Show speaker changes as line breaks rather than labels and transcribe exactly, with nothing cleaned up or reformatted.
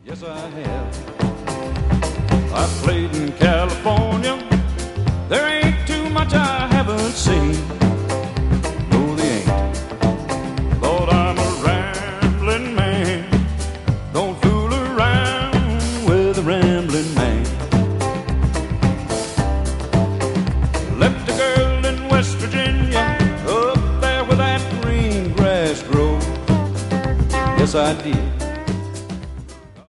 Yes, I have. I played in California. There ain't too much I haven't seen. No, they ain't. Lord, I'm a rambling man. Don't fool around with a rambling man. Left a girl in West Virginia, up there where that green grass grows. Yes, I did.